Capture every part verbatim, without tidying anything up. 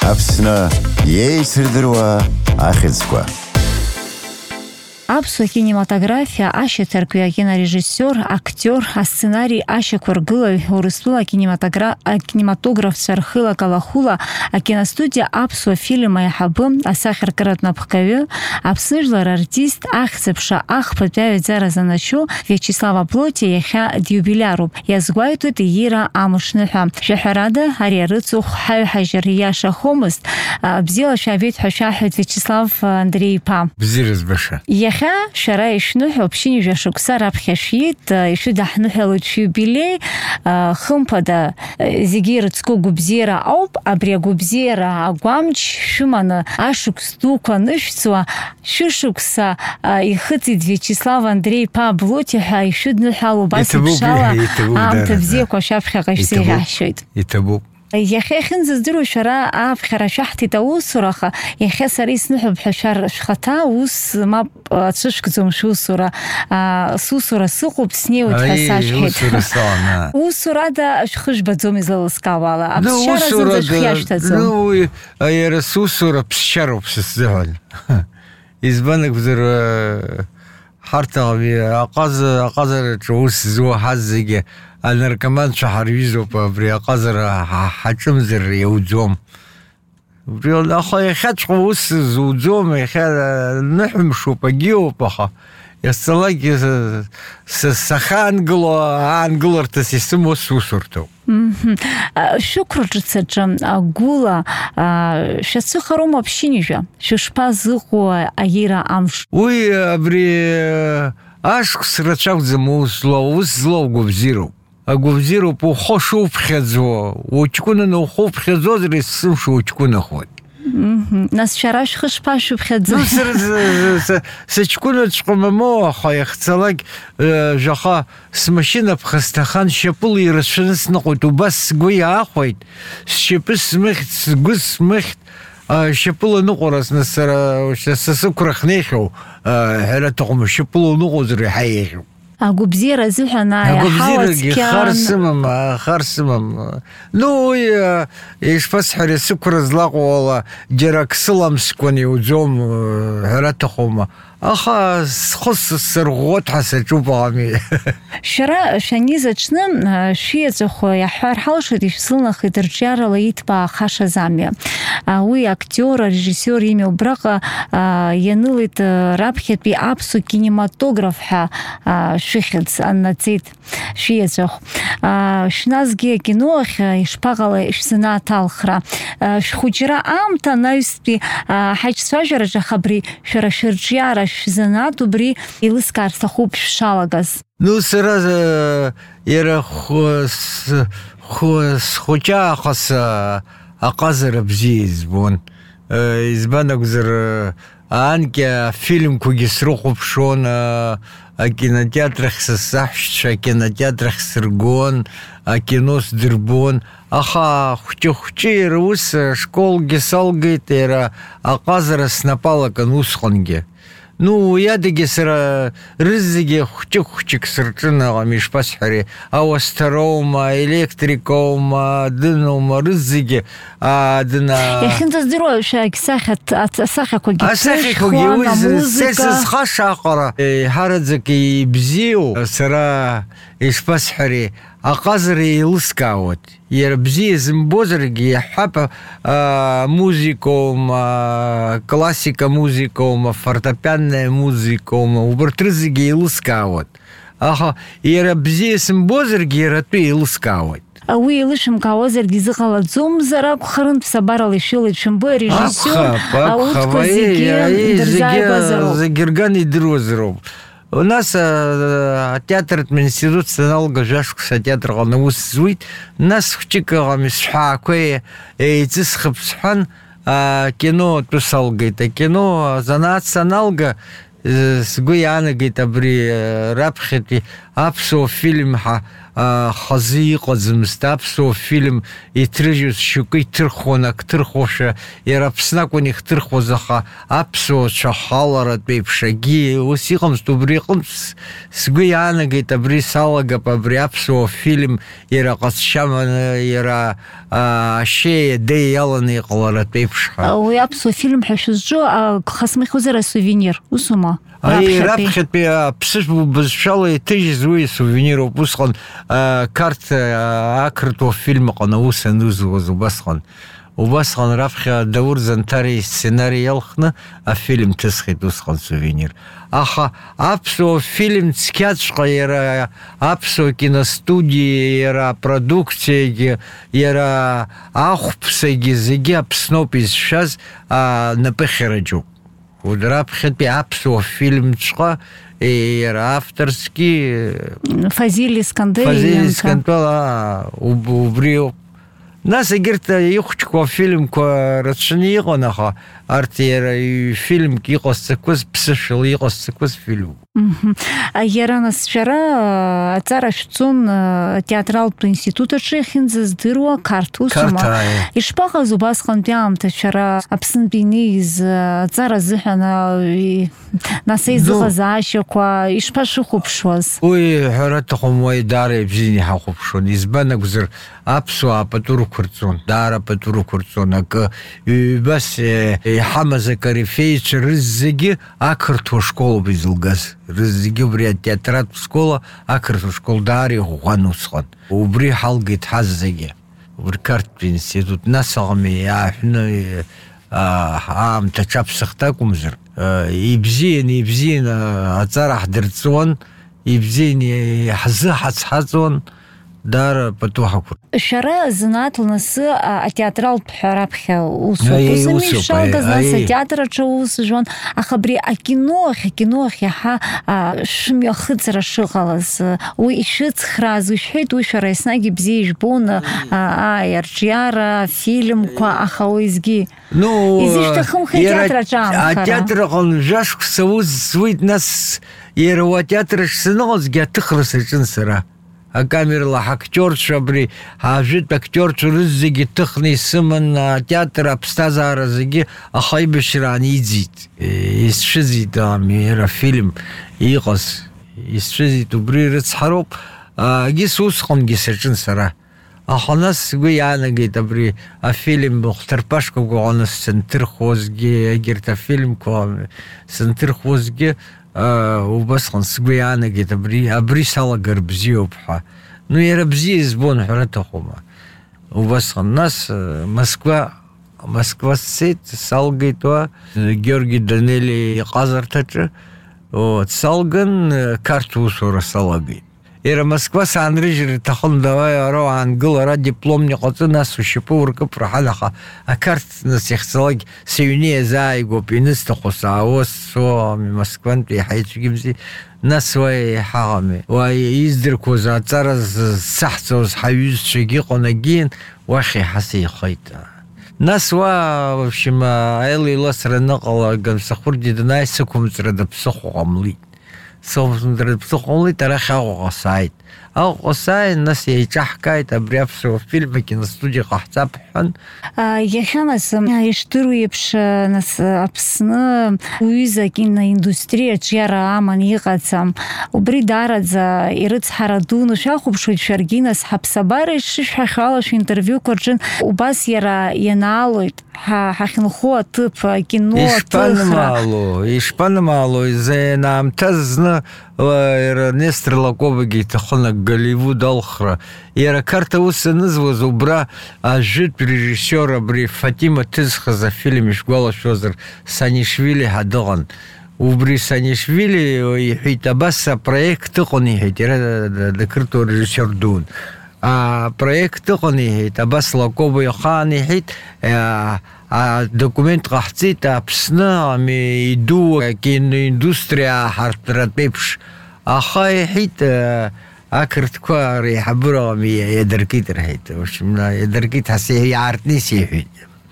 Аԥсны иеицырдыруа ахьӡқәа. Аԥсуа кинематографиа ашьаҭаркҩы акинорежиссиор, актиор, асценарий ашьақәыргылаҩ, Урыстәыла акинематографцәа рхыла калахула, акиностудиа аԥсуа фильм аиҳабы, асахьаркыратә напхгаҩы, Аԥсныжәлар артист, ахьӡ-аԥша ахԥатәи аҩаӡара заначу Виачеслав Аплотиа иахьа диубилиаруп. Иазгәаиҭоит иира амышныҳәа. Шәаҳәарада, ари арыцухә ҳаҩҳажьыр ииашахомызт. Бзиала шәаабеит ҳәа шәаҳәоит Виачеслав Андреи-иԥа. Бзиара збаша. Иахьа шәара ишәныҳәо ԥшьынҩажәа шықәса раԥхьа шәиит, ишәыдаҳныҳәалоит шәиубилеи, хымԥада зегьы ирыцку гәыбзиара ауп. Абри агәыбзиара агәамч шәыманы ашықәс дуқәа нышәҵуа, шәышықәса ихыҵит Виачеслав Андреи-иԥа Аплотиа ҳәа ишәыдныҳәало убас еиԥшала аамҭа бзиақәа шәаԥхьаҟа ишәзеиӷьаҳшьоит. Иҭабуп. Иахьа ихьынӡаздыруа шәара аԥхьара шәаҳҭеит аусура, аха иахьа сара исныҳәап ҳәа шәхаҭа ус мап ацәышәкӡом шәусура. Сусура сыҟоуп, снеиуеит ҳәа сашәҳәеит. Усурада шәхы жәбаӡом излалыскаауа ала. Аԥсшьара зынӡа шәхиашьҭаӡом. Ну, иара сусура ԥсшьароуп сыззыҳәан. Избан акәзар ҳарҭ аҟазараҿы ус зуаҳаз зегьы анаркоманцәа ҳарҩызоуп, абри аҟазара ҳаҿымзар иауӡом. Аха иахьаҵәҟьа ус зуӡом, иахьа ныҳәымшуп, агьиоуп, аха иазцалак сахаангыло аангыларҭас исымоу сусурҭоуп. Шәықәра ҿыцаҿы гәыла шәацәыхароума ԥшьынҩажәа? Шәышԥазыҟоу аира амш? Уи абри ашықәс рацәакәӡам ус злоу, ус злоу гәыбзиароуп. Агәыбзиароуп ухы шуԥхьаӡо, уҷкәынаны ухы уԥхьаӡозар есымша уҷкәынахоит. Нас шәара шәхы шԥашәыԥхьаӡо? Сыҷкәынаҵәҟьа мамоу, аха иахьцалак жәаха смашьынаԥха сҭахан шьапыла ирацәаны сныҟәоит, убас сгәы иаахәеит, сшьапы смыхьт, сгәы смыхьт, шьапыла ныҟәарасны сара са сықәра хнеихьоу ҳәара аҭахума, шьапыла уныҟәозар иаҳа еиӷьуп. Агәыбзиара азыҳәан аиҳауа цқьан. Хар сымам, хар сымам. Ну, уи ишԥасҳәари, сықәра злаҟоу ала џьара ак сыламскәан иуӡом ҳәара аҭахума. Аха схы сырӷәӷәоит ҳәа саҿуп ами. Шәара шәаниз аҽны шәиеҵәахә иаҳҳәар ҳалшоит, ишәзылнахит рҿиарала иҭбаахашаз амҩа. Уи актиор, арежиссиор имя убраҟа ианылеит раԥхьатәи аԥсуа кинематограф ҳәа шәыхьӡ аннаҵеит шәиеҵәахә. Шәназгьы акино ахь ишԥаҟалеи шәзанааҭалхра? Шәхәыҷра аамҭа анаҩстәи ҳаиҿцәажәараҿ, аха абри шәара шәырҿиара шәзанааҭ убри еилыскаар сҭахуп шәшалагаз. Ну, сара иара схәыҷаахыс аҟазара бзиа избон. Избан акәзар анкьа афильмқәагьы срыхәаԥшуан, акинотеатрахь са саҳәшьцәа акинотеатрахь сыргон, акино сдырбон. Аха хәҷы-хәҷы иара ус школгьы салгеит, иара аҟазара снапалакын усҟангьы. Ну, иадагьы сара рызегьы хәҷык-хәҷык сырҿын ҟами, ишԥасҳәари, ауасҭароума, електрикоума, дыноума, рызегьы дына... Иахьынӡаздыруа асахьақәагьы асахьақәагьы уи сызхаша аҟара иҳараӡак ибзиоу, сара ишԥасҳәари, аҟазара еилыскаауеит. Иара бзиа зымбозаргьы иаҳҳәап музикоума, классика музикоума, фортепианная музикоума, убарҭ рызегьы еилыскаауеит. Аха иара бзиа сымбозаргьы иара атәы еилыскаауеит. Уи еилышәымкаауазаргьы изыҟалаӡомзар акәхарын, ԥсабарала ишәылеит шәымбои арежиссиор, аурҭқәа зегьы дырзааигәазароуп. Зегьы рган идыруазароуп. У нас театртә институт саналга жәашықәса атеатрҟны ус зуит, нас хәҷык ҟами сҳәаақәа еиҵысхып сҳәан, акино салгеит. Акино занааҭ саналга сгәы иаанагеит абри раԥхьатәи аԥсуа фильм хазы иҟаӡамызт, аԥсуа фильм иҭрыжьыз шьоукы иҭырхуан, ак ҭырхуашәа, иара Аԥсны акәын ихҭырхуаз, аха аԥсуацәа ҳаларатә еиԥш агьи ус иҟамызт. Убри иҟынтә сгәы иаанагеит абри салагап, абри аԥсуа фильм иара ҟазшьа, иара ашьеи адеи иаланы иҟаларатә еиԥшха. Уи аԥсуа фильм ҳәа шәызҿу хасмихозар асувенир, усума? Раԥхьатәи аԥсышәа бызшәала иҭыжьыз уи асувенироуп. Усҟан қарҭ ақырҭуа фильм ыҟан аус анызуаз убасҟан. Убасҟан раԥхьа Даур Занҭари сценарий иалхны афильм ҭысхит усҟан сувенир. Аха аԥсуа фильм цқьаҵәҟьа иара аԥсуа киностудиа, иара апродукциагьы, иара ахәԥсагьы зегьы Аԥсноуп изшәаз напыхьараџьоуп. Раԥхьатәи аԥсуа фильмҵәҟьа иара авторски Фазиль Искандер Фазиль Искандер убри ауп. Нас егьырҭ ихәҷқәа афильмқәа рацәаны иҟан, аха арҭ иара фильмк иҟасҵақәаз, ԥсышәала иҟасҵақәаз фильмуп. Иара нас шәара аҵара шәцон театралтә институт аҿы иахьынӡаздыруа қарҭ усума? Ишԥаҟаз убасҟантәи аамҭа шәара Аԥснытәи инеиз аҵара азыҳәан нас еизыҟазаашьақәа ишԥашәыхәаԥшуаз? Уи ҳәара аҭахым, уи даара ибзианы иҳахәаԥшуан. Избан акәзар аԥсуаа пату рықәырҵон, даара пату рықәырҵон. Акы ҩбас иҳамаз акорифеицәа рызегьы ақырҭуа школоуп изылгаз. Рызегьы убри атеатратә школа ақырҭуа школ даара иӷәӷәан усҟан. Убри ҳалгеит ҳаз зегьы. Убри қарҭтә институт. Нас аҟами иааҳәны аамҭа аҽаԥсахт акәымзар, ибзиан ибзиан аҵара ҳдырҵуан, ибзиан иҳзыҳацҳаҵуан. Даара пату ҳақәырт. Шәара занааҭ лнасы атеатралтә ҳәа раԥхьа усуп. Усами ишалгаз нас атеатр аҿы ус жәуан. Аха абри акино ахь, акино ахь иаҳа шәымҩахыҵра шыҟалаз, уи ишыцхрааз, ишәҳәеит, уи шәара еснагь ибзиа ижәбон арҿиара, афильмқәа, аха уеизгьы изышьҭахымхеит атеатр аҿы аамхара. Атеатр аҟны жәашықәса ус зуит. Нас иара уи атеатр аҿы саныҟазгьы аҭыхра саҿын сара. Акамерала ҳактиорцәа, абри ҳажәытә актиорцәа рызегьы ҭыхны исыман, атеатр аԥсҭазаара зегьы ахаибашьра аниӡит. Исцәыӡит иара афильм иҟаз. Исцәыӡит, убри рыцҳароуп. Агьыс усҟангьы саҿын сара. Аха нас сгәы иаанагеит абри афильм хәҭарԥашқәа ҟаланы санҭырхуазгьы, егьырҭ афильмқәа санҭырхуазгьы убасҟан сгәы иаанагеит абри абри салагар бзиоуп ҳәа. Ну иара бзиа избон ҳәара аҭахума. Убасҟан нас Москва Москва сцеит, салгеит уа Георги Данели иҟазарҭаҿы. Салган қарҭ усура салагеит. Иара Москва саанрыжьыр иҭахын, давай ара уаангыл, ара дипломни ҟаҵы, нас ушьапы уркып раҳан, аха ақарҭ нас иахьцалак сыҩны иазааигәоуп, ианысҭаху саауаз суами Москвантәи иаҳа ицәгьамзи. Нас уа иҳаҟами, уа издырқәоз аҵара зсаҳҵауаз ҳаҩызцәагьы ыҟан, агьиан уахь иаҳа сеихеит. Нас уа в общем аилеиласра аныҟала Гамсахәырди данааи сықәымҵра даԥсыхәо ҟамлеит. Сықәымҵра даԥсыхәо ҟамлеит, арахь Аҟәаҟа сааит. Аҟәаҟа сааин, нас иеиҿаҳкааит, абри аԥсуа фильм акиностудиа ҟаҳҵап ҳҳәан. Иахьа нас ишдыру еиԥш нас Аԥсны уҩыза акиноиндустриаҿ иара аман иҟаӡам. Убри даараӡа ирыцҳара дуны шәахәаԥшуеит шәаргьы, нас ҳаԥсабара ишышәҳәахьоу ала шәинтервиуқәа рҿы убас иара ианаалоит ҳахьынхо аҭыԥ акино аҭыхра. Ишԥанымаало, ишԥанымаало, изеинаамҭаз зны Нестор Лакобагьы иҭахын Голливуд алхра. Иара қарҭ аус анызуаз убра ажәытә режиссиор абри Фатима ҭызхыз афильм ишәгәалашәозар Санишвили ҳәа дыҟан. Убри Санишвили иҳәеит, абас апроект ыҟан иҳәеит, иара дақырҭуа режиссиор дуун. Апроект ыҟан иҳәеит, абас Лакоба ихаан иҳәеит, документ ҟаҳҵеит Аԥсны ами иду акиноиндустриа ҳартәратә еиԥш. Аха иҳәеит ақырҭқәа реиҳабыра ами иадыркит рҳәеит. Иадыркит ҳәа иаартны сиҳәеит.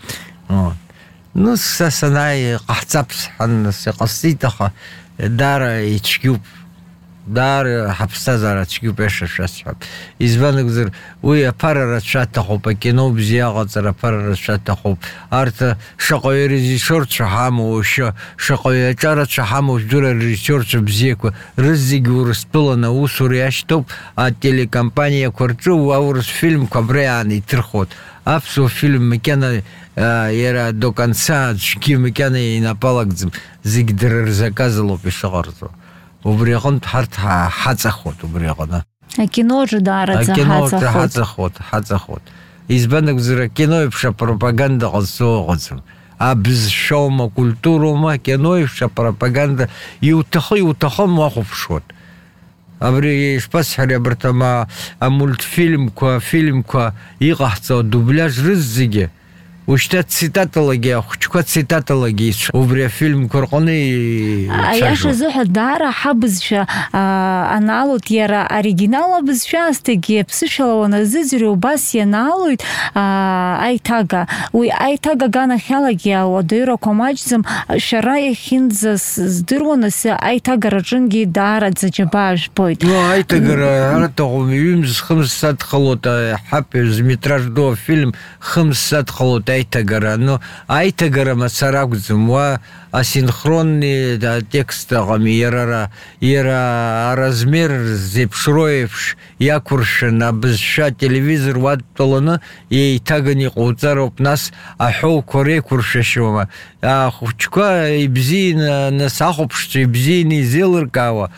Ну са санааи ҟаҳҵап сҳәан, нас иҟасҵеит, аха даара ицәгьоуп. Даара ҳаԥсҭазаара цәгьоуп иаша шәасҳәап. Избан акәзар, уи аԥара рацәа аҭахуп, акино бзиа аҟаҵара аԥара рацәа аҭахуп. Арҭ шаҟаҩ режиссиорцәа ҳамоу, шаҟаҩ аҿарацәа ҳамоу, жәдыра режиссиорцәа бзиақәа рызегьы Урыстәыланы аусура иашьҭоуп ателекомпаниақәа рҿы аурыс фильмқәа абра иааны иҭырхуеит. аԥсуа фильм макьана иара до конца аӡәгьы макьана инапалагӡам, зегь дара рзаказалоуп ишыҟарҵо. Убри аҟнытә ҳарҭ ҳаҵахоит убри аҟны. Акиноаҿы даараӡа Акиноаҿы ҳаҵахоит, ҳаҵахоит. Избан акәзар акино еиԥш апропаганда ҟазҵо ыҟаӡам. Абызшәоума, культуроума, акино еиԥш апропаганда иуҭахы иуҭахым уахәаԥшуеит. Абри ишԥасҳәари абарҭ амультфильмқәа, афильмқәа иҟаҳҵо адублиаж рызегьы ушьҭа цитаталагьы, ахәыҷқәа цитаталагьы убри афильмқәа рҟны аиаша азыҳәа даара ҳабызшәа анаалоит иара оригинал абызшәа аасҭагьы аԥсышәала уаназыӡырҩ убас ианаалоит аиҭага. Уи аиҭага аганахьалагьы ауадаҩрақәа маҷӡам, шәара иахьынӡас здыруаныс аиҭагараҿынгьы даараӡа џьабаа жәбоит. Аиҭагара араҭахым ҩымз хымз садхалоит ҳаԥыжәметраж ду афильм хымз садхалоит аиҭагара. Ну аиҭагара мацара акәӡам, уа асинхронни атекст аҟами иара иара аразмер зеиԥшроу еиԥш иақәыршәын абызшәа ателевизор уадтәаланы еиҭаганы иҟоуҵароуп, нас аҳәоуқәа реиқәыршәашьоума. Ахәыҷқәа ибзианы, нас ахәаԥшцәа ибзианы изеилыркаауа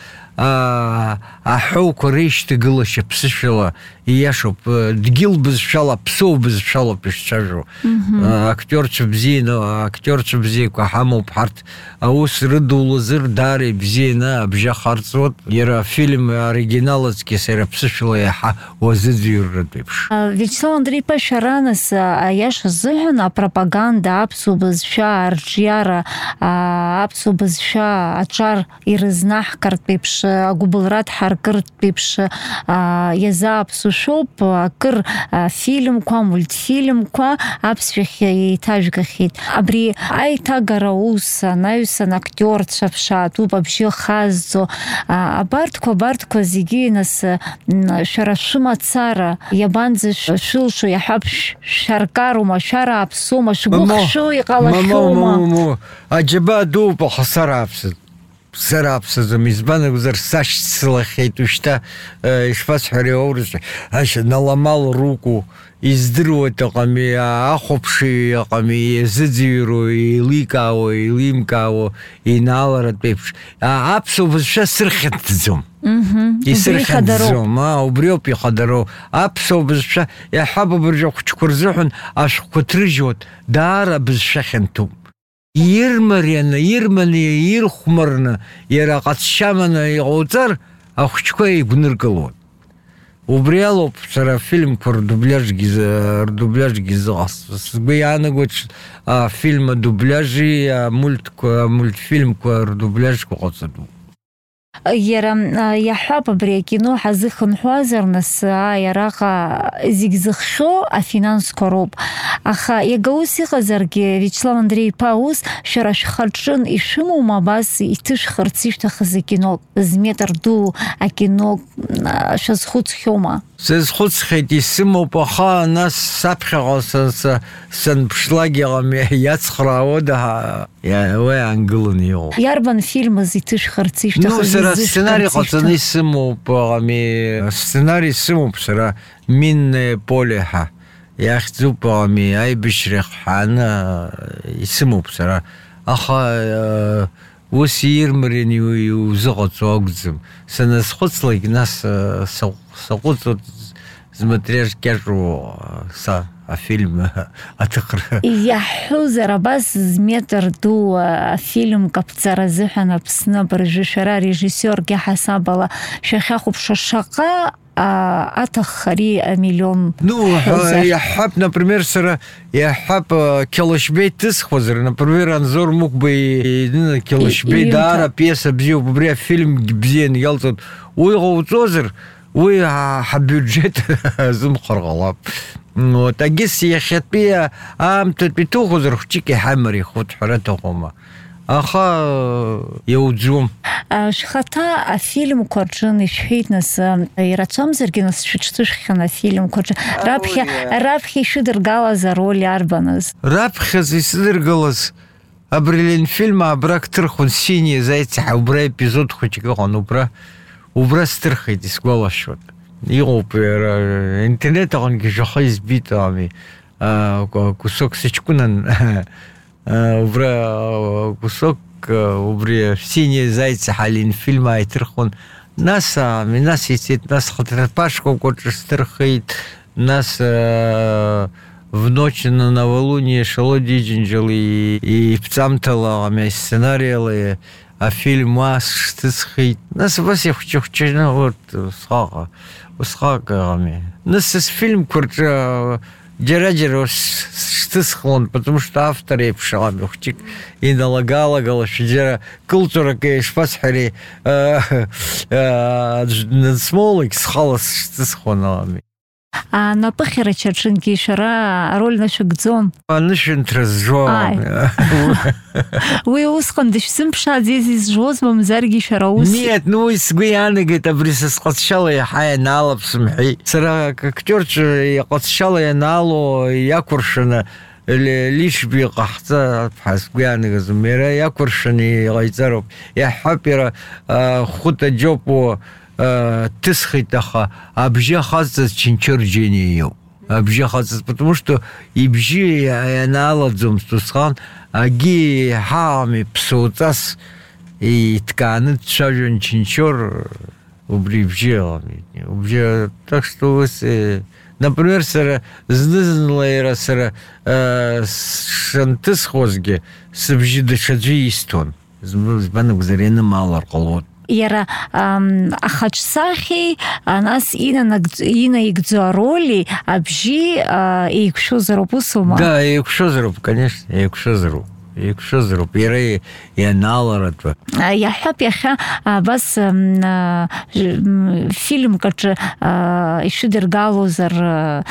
аҳәоуқәа реишьҭагылашьа ԥсышәала ииашоуп. Дгьыл бызшәала, ԥсоу бызшәалоуп ишцәажәо. Актиорцәа бзианы, актиорцәа бзиақәа ҳамоуп ҳарҭ. Аус рыдулазыр даара ибзианы абжьахарҵуеит. Иара афильм оригинал аҵкьыс иара ԥсышәала иаҳа уазыӡырҩратә еиԥш. Вячеслав Андреевич, шәара нас аиаша азыҳәан апропаганда, аԥсуа бызшәа арҿиара, аԥсуа бызшәа аҿар ирызнаҳкыртә еиԥш, агәыбылра дҳаркыртә еиԥш иазааԥсушәоуп. Акыр фильмқәа, мультфильмқәа аԥсшәахь еиҭажәгахьеит. Абри аиҭагара ус анаҩсан актиорцәа ԥшаатәуп, абжьы хазҵо. Абарҭқәа, абарҭқәа зегьы нас шәара шәымацара иабанӡа шәылшо, иаҳҳәап шәаркарума, шәарааԥсоума, шәгәыхшәо иҟалахьоума? Аџьабаа дууп, аха сарааԥсыт. Сарааԥсаӡом, избан акәзар сашьцылахьеит ушьҭа ишԥасҳәари аурыс ашьа наламал руку издыруеит аҟами, ахәаԥши аҟами иазыӡырҩро, еиликаауа, еилимкаауа инааларатә еиԥш. Аԥсуа бызшәа сырхьанҭаӡом. Исырхьанҭаӡом, убри ауп ихадароу. Аԥсуа бызшәа иаҳҳәап абыржәы ахәыҷқәа рзыҳәан ашәҟәқәа ҭрыжьуеит, даара бызшәа хьанҭоуп. Ирмарианы, ирманы, ирхәмарны, иара ҟазшьаманы иҟоуҵар, ахәыҷқәа игәныргылоит. Убри алоуп сара афильмқәа рдубляжгьы зыҟасҵо. Сгәы иаанагоит афильм адубляжи, амультфильмқәа рдубляжқәа ҟаҵатәуп. Иара иаҳҳәап абри акино ҳазыхынҳәуазар, нас араҟа зегь зыхшәо афинансқәа роуп. Аха иага ус иҟазаргьы, Вячеслав Андреи-иԥа, ус шәара шәхаҿын ишәымоума абас иҭышәхырц ишәҭахыз акино, зметр ду акино шәазхәыцхьоума? Сазхәыцхьеит, исымоуп, аха нас саԥхьаҟа санԥшлагьы иацхраауада уи аангыланы иҟоуп. Иарбан фильмыз иҭышәхырц ишәҭахыз? Сара сценарий ҟаҵаны исымоуп, сценарий исымоуп сара минное поле ҳәа иахьӡуп, аибашьра ҳәаны исымоуп сара. Аха ус ирмараны иузыҟаҵо акәӡам. Саназхәыцлак, нас саҟәыҵуеит змаҭриажкьаҿу афильм аҭыхра. Иаҳҳәозар, абас зметр ду афильмк аԥҵара азыҳәан Аԥсны абыржәы шәара режиссиоргьы ҳасабала шәахьахәаԥшуа шаҟа аҭаххари амиллион? Ну, иаҳҳәап, например, сара иаҳҳәап Кьалашьбеи ҭызхуазар, например, Анзор Мукбеи Кьалашьбеи даара пиеса бзиоуп, убри афильм бзианы иалҵуеит. Уи ҟауҵозар, уи ҳабиуџьет зымхар ҟалап. Агьыс иахьатәи аамҭатәи ҭухозар, хәҷык иҳамарихуеит ҳәара аҭахума. Аха иауӡом. Шәхаҭа афильмқәа рҿын ишәҳәеит, нас ирацәамзаргьы, нас шәыҽҭышәхьан афильмқәа рҿы. Раԥхьа ишәыдыргалаз ароль арбаныз? Раԥхьа исыдыргалаз абри ленфильм абра кҭырхуан, синиа зайцы ҳәа, убра епизод хәыҷык ыҟан, убра убра сҭырхит, исгәалашәоит. Иҟоуп интернет аҟынгьы шаҟа избит, кусок сычкунан убра кусок убри синие зайцы халин фильм айтырхон нас нас есть нас хатрапашку кочестерхит нас в ночь на новолуние шалоди джинджали и пцамтала ами сценариялы а фильм мас штысхит нас вас я хочу хочу вот схага усхагами нас с фильм курча Джераджер штысхон, потому что автор и пшалами ухтик и налагала галашджера культура кеш пасхари смолик схалас штысхонами. А на пахера чарчинки шара роль наша гдзон. А нишин трезжон. Вы усхондыш симпша здесь из жозмом зарги шараус. Нет, ну из Гуяны говорит, абриса схотчала я хая налап сумхи. Сара актерча я хотчала я нало я куршина лишь би қахта пас Гуяны газмера я куршини гайзаров я хапера хута джопо тысхитаха обжа хаза чинчурджениё обжа хаза потому что ибжи я наладзум стусхан аги хами псутас и тканы чажун чинчур убривжелами убже так что вы например сара знызлайра сара шантыс хозге сбжи дышаджи истон збанук зарена малар колот Яра ахачсахи нас ина ина игдзароли абжи и кшозару сума. Да, и кшозару, конечно, и кшозару. И кшозару, пирей и аналаратва. Я хап я ха бас фильм кач еще дергалозер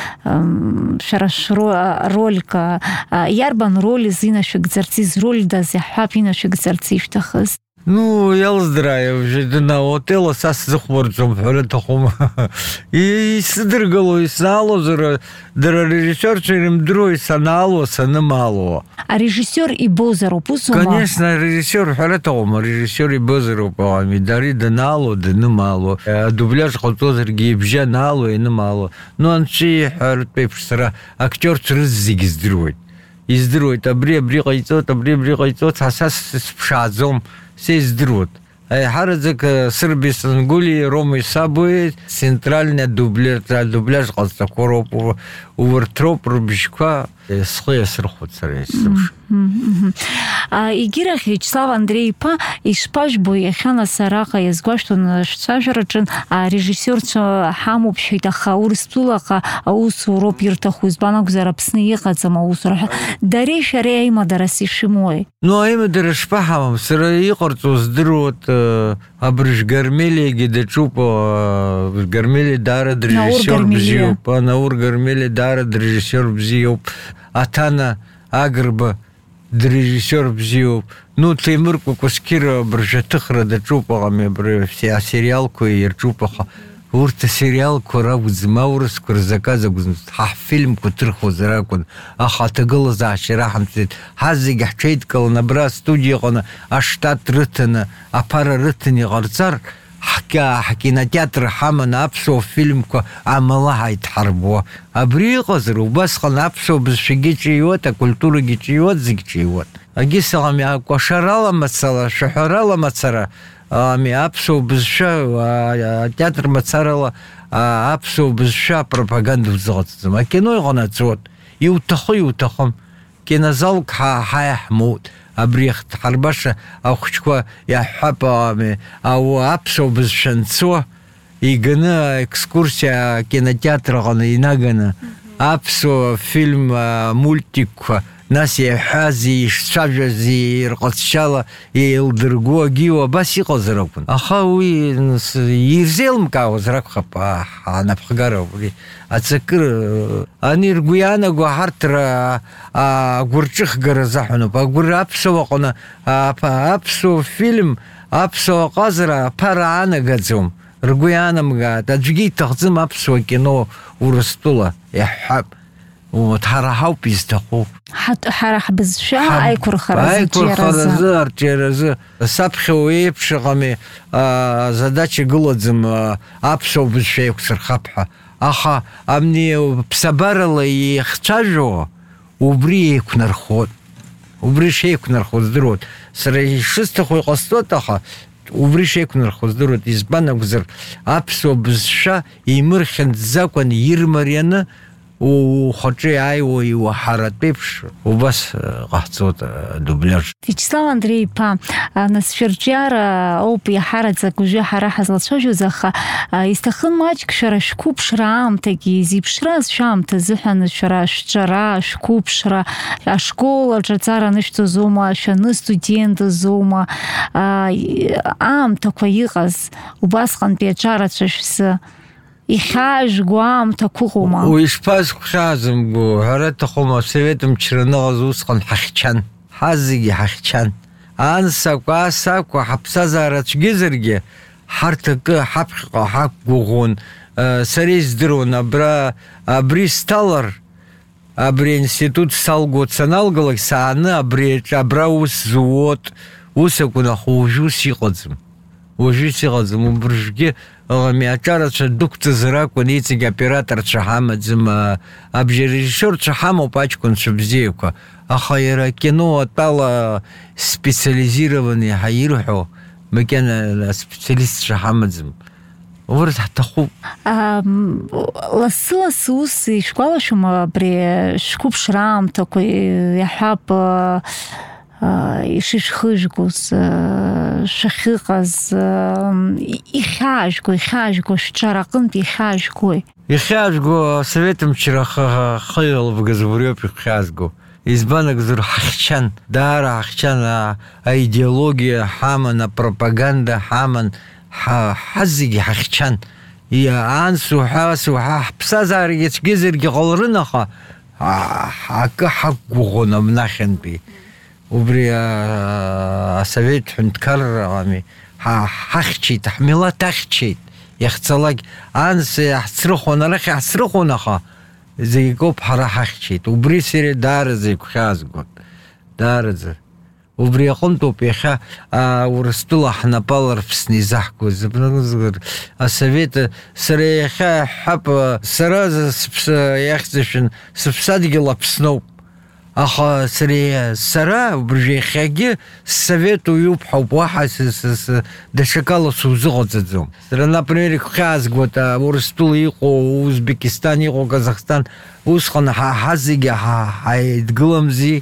шарашро ролька ярбан роли зина шигзерциз роль да за хапина шигзерци штахс. Ну, я здраю, вже на отело сас захворцом фаретахом. И сдыргало, и снало, дра режиссер черем дрой санало, санамало. А режиссер и бозеру пусума? Конечно, режиссер фаретахом, режиссер и бозеру пами, дари данало, да намало. Дубляж хотозер гибжа нало и намало. Ну, он чи фарет пепсера, актер через зигиздрует. Издрует, абре абре гайцот, абре абре гайцот, хасас спшазом. Сесть дрот. Харадзак Сырбис Ангули, Рома и Сабуэ, центральная дубляж, дубляж, Калстакоропу, Увертроп, Рубишка, Схоя Срхот Сарайсовш. Игирах Вячеслав Андрей Па, и Шпаш Буяхана Сараха, я сгла, что на Шцажарачин, а режиссер Хаму Пшейта Хаур Стулаха, Аусу Ропиртаху, из Банак Зарабсны ехать за Маусураха. Дарей Шария има Дараси Шимой. Ну, а има Дарашпахамам, Сараи Хортус Дрот, Абриш Гармели, Гидачупа, Гармели Дара, режиссер Бзиуп, Наур Гармели Дара, режиссер Бзиуп, Атана Агрба, режиссер Бзиуп. Ну, Тимур Кукускира, Бржатыхра, Дачупа, вся сериалку и Ирчупаха. Урта сериал Куравуз Маурус Курзаказа Ха фильм Кутрху Заракун Ахатагала Заширахан Цит Хази Гахчейткал Набра студия Гона Аштат Рытана Апара Рытани Гарцар Хака Кинотеатр Хамана Апсо фильм Ко Амалахайт Харбо Абри Газру Басхан Апсо Бшигичиот, культура Гичиот Зигчиот Агисалами Акошарала Мацала Шахарала Мацара Ами апсо бзша театр мацарала апсо бзша пропаганду взлатцем. А кино гонацот и утахой утахом кинозал ха хаяхмут абрехт харбаша ахчква я хапами а у апсо бзшанцо и гна экскурсия кинотеатра гона инагана апсо фильм мультик нас я хази шажази рqatshала и элдыргуа гио баси qazrakun ахауи ирзелм каузрак хапа анапхгаровли ацкр анир гуяна гуартра гурчих гаразахну пагур апсо qona апсо фильм апсо qazra парана газум ргуянам га таджги тахзым апсо кино урстула я хаб вот харахау пистаху حتى حرح بزشا أي كور خرز أي كور خرز جرز سبخ ويبش غمي задачи голодзم أبشو بزشا يكسر خبحة аха амни ԥсабарала ихцәажәо убри еиқәнархоит. Убри шеиқәнархо здыруеит. Сара ишысҭаху иҟасҵоит, аха убри шеиқәнархо здыруеит. Избан акәзар, аԥсуа бызшәа имырхьанҭӡакәан ирмарианы ухаҿы иааиуа иуаҳаратә еиԥш убас ҟаҳҵоит адубляж. Вячеслав Андреи-иԥа, нас шәырҿиара ауп иаҳараӡак уажәы ҳара ҳазлацәажәоз, аха исҭахын маҷк шәара шәқәыԥшра аамҭагьы изеиԥшраз шәаамҭа азыҳәан шәара шәҿара, шәқәыԥшра, ашкол аҿаҵара анышәҵозоума, шәаны студентызоума, аамҭақәа иҟаз убасҟантәи аҿарацәа шәзы ихьаажәго аамҭақәа ыҟоума? Уи ишԥазгәхьаазымго, ҳәара аҭахума, асовет мчра аныҟаз усҟан ҳахьчан, ҳа зегьы ҳахьчан. Ансакәа, асакәа, ҳаԥсҭазаара цәгьызаргьы ҳарҭ акы ҳаԥхьаҟа ҳақәгәыӷуан. Сара издыруан, абри сҭалар, абри аинститут салгоит, саналгалак сааны абра ус зуот, ус акәын, аха уажәы ус иҟаӡам. Уажәы ус иҟаӡам, убыржәгьы аҿарацәа дәықәҵазар акәын, иҵегь операторцәа ҳамаӡам, абжьарежиссиорцәа ҳамоуп аҷкәынцәа бзиақәа, аха иара акино атәала специализирован иаҳа ирҳәо макьана аспециалистцәа ҳамаӡам. Урҭ ҳҭахуп. Лассы-лассы ус ишәгәалашәома абри шәқәыԥшра аамҭақәа иаҳҳәап ишышәхыжәгоз, шәахьыҟаз, ихьаажәго, ихьаажәго, шәҿара аҟынтәи ихьаажәгои? Ихьаажәго асовет мчра ахы еилыбгаз убри ауп ихьаазго. Избан акәзар, ҳахьчан, даара ҳахьчан, аидеологиа ҳаман, апропаганда ҳаман, ҳа зегьы ҳахьчан. Анс уҳәа, ас уҳәа, ҳԥсҭазаарагьы цәгьызаргьы ҟаларын, аха акы ҳақәгәыӷуан абнахьантәи. Убри асовет ҳәынҭқаррами ҳахьчеит, ҳмилаҭ ахьчеит, иахьцалак анс иаҳцрыхон, арахь иаҳцрыхон, аха зегьакоуп ҳара ҳахьчеит. Убри сара даараӡа игәхьаазгоит, даараӡа. Убри аҟынтәоуп иахьа Урыстәыла ҳнапала рԥсны изаҳкуаз. Асовет сара иахьа ҳҳәап, сара иахьӡашәан сыԥсадгьыл Аԥсноуп. Аха сара убрижәы иахьагьы ссовет уҩуп ҳауп, уаҳа даҽакала сузыҟаҵаӡом. Сара, например, игәхьаазгоит Урыстәыла иҟоу, Узбекистан иҟоу, Казахстан, усҟан ҳа зегьы ҳаидгыламзи.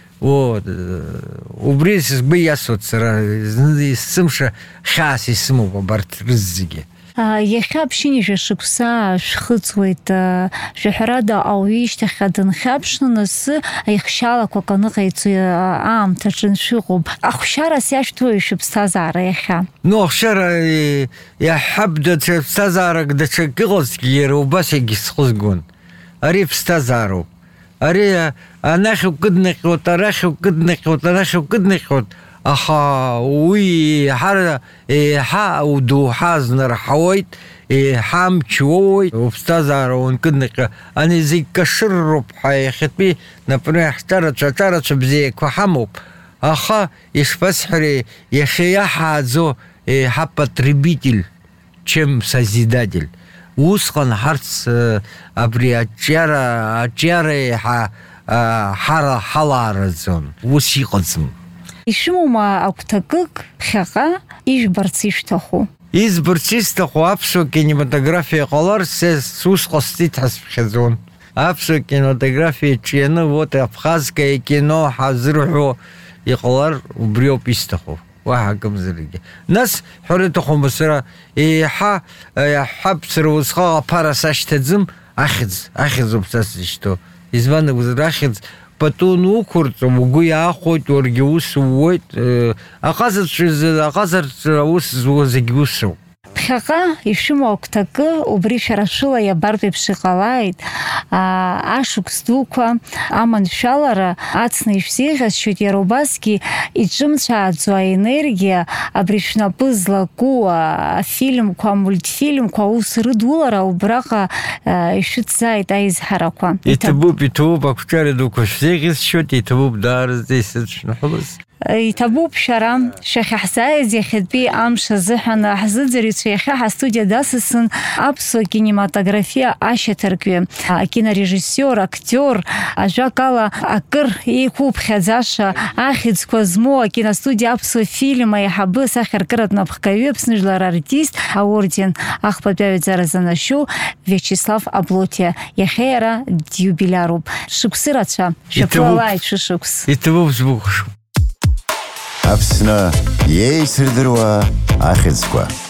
Убри сгәы иасуеит сара, сымша хьаас исымоуп абарҭ рызегьы. Иахьа ԥшьынҩажәа шықәса шәхыҵуеит, шәаҳәарада ауаҩы ишьҭахьҟа дынхьаԥшны, нас аихшьалақәак аныҟаиҵо аамҭаҿы шәыҟоуп. Ахәшьарас иашәҭои шәыԥсҭазаара иахьа? Ну, ахәшьара иаҳҳәап, даҽа ԥсҭазаарак даҽак ыҟазҭгьы иара убас егьисхызгон. Ари ԥсҭазаароуп. Ари анахь укыднаҟьоит, арахь укыднаҟьоит, арахь укыднаҟьоит. Аха уи еиҳа удоуҳа знарҳауеит, еиҳа амч уоуеит, уԥсҭазаара уанкыднаҟьа. Ани зегь кашырроуп ҳәа иахьатәи, например, ҳҿарацәа, аҿарацәа бзиақәа ҳамоуп. Аха ишԥасҳәари, иахьа иаҳааӡо еиҳа потребитель, чем созидатель. Усҟан ҳарҭ абри аҿиара, аҿиара еиҳа ҳалаараӡон, ус иҟаӡам. Ишәымоума агәҭакык ԥхьаҟа ижәбарц ишәҭаху? Избарц исҭаху аԥсуа кинематографиа ҟалар, ус ҟасҵеит ҳәа сԥхьаӡон. Аԥсуа кинематографиа ҿианы, вот абхазское кино ҳазырҳәо иҟалар, убри ауп исҭаху. Уаҳа акымзаргьы. Нас ҳәара иҭахума, сара еиҳа иаҳҳәап, сара усҟак аԥара сашьҭаӡам, ахьӡ, ахьӡуп са сзышьҭоу. Избан акәзар, ахьӡ пату нуқәырҵом, угәы иаахәоит, уаргьы ус ууоит. Аҟазарцәа ус зуа зегьы усуп. Ԥхьаҟа ишәымоу агәҭакы, убри шәара шәыла иабартә еиԥш иҟалааит. Ашықәс дуқәа аманшәалара ацны ишәзеиӷьасшьоит, иара убасгьы иҿымцәааӡо аенергиа, абри шәнапы злаку афильмқәа, амультфильмқәа аус рыдулара убраҟа ишәыцзааит аизҳарақәа. Иҭабуп, иҭабуп, ақәҿиара дуқәа шәзеиӷьасшьоит, иҭабуп даараӡа исыцәшәнахәылаз. Иҭабуп шәара шәахьаҳзааиз иахьатәи амш азыҳәан ҳзыӡырҩцәа иахьа ҳастудиа дасысын аԥсуа кинематографиа ашьаҭаркҩы акинорежиссиор, актиор, ажәакала акыр еиқәыԥхьаӡаша ахьӡқәа змоу акиностудиа аԥсуа фильм аиҳабы сахьаркыратә напхгаҩы, Аԥсны жәлар артист, аорден ахԥатәи аҩаӡара занашьоу Виачеслав Аблотиа. Иахьа иара диубилиаруп. Шықәсы рацәа, шәаԥылалааит шәышықәс. Иҭабуп збухшу. Аԥсны иеицырдыруа ахьӡқәа.